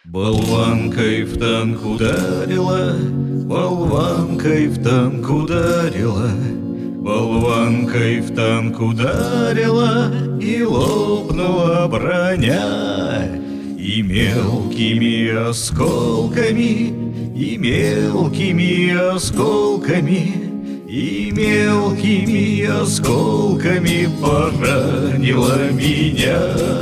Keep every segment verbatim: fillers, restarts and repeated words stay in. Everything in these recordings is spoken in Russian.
Болванкой в танк ударила, болванкой в танк ударила, болванкой в танк ударила, и лопнула броня. И мелкими осколками, и мелкими осколками, и мелкими осколками поранила меня.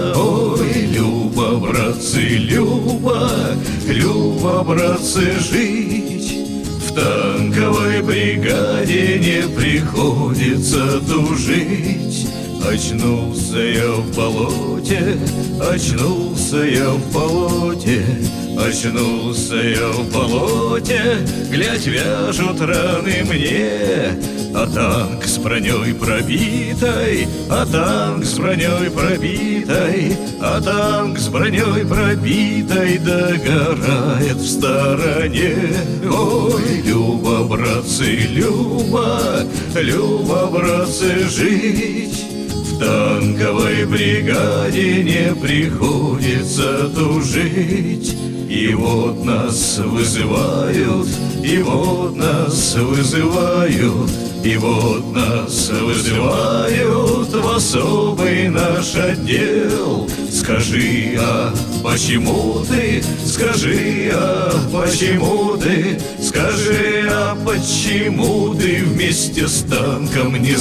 Ой, Люба, братцы, Люба, Люба, братцы, жить в танковой бригаде не приходится тужить. Очнулся я в болоте, очнулся я в болоте, очнулся я в болоте, глядь, вяжут раны мне. А танк с броней пробитой, а танк с броней пробитой, а танк с броней пробитой догорает в стороне. Ой, Люба, братцы, Люба, Люба, братцы, жить в танковой бригаде не приходится тужить. И вот нас вызывают, и вот нас вызывают, и вот нас вызывают в особый наш отдел. Скажи, а почему ты, скажи, а почему ты, скажи, а почему ты вместе с танком не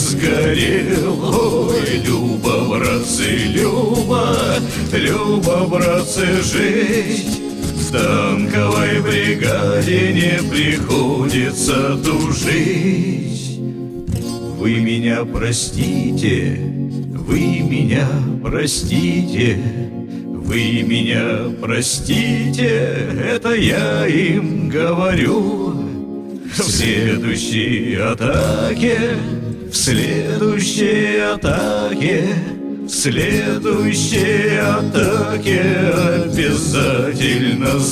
сгорел? Ой, Люба, братцы, Люба, Люба, братцы, жить в танковой бригаде не приходится тужить. Вы меня простите, вы меня простите, вы меня простите, это я им говорю. В следующей атаке, в следующей атаке, в следующей атаке обязательно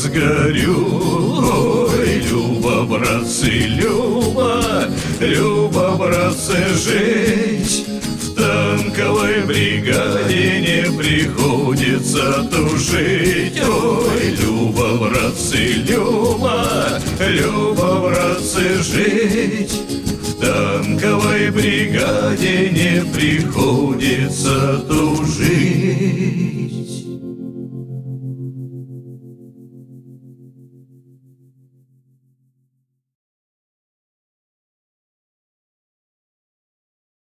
сгорю. Ой, Люба, братцы, Люба, Люба, братцы, жить в танковой бригаде не приходится тужить. Ой, Люба, братцы, Люба, Люба, братцы, жить в танковой бригаде не приходится тужить.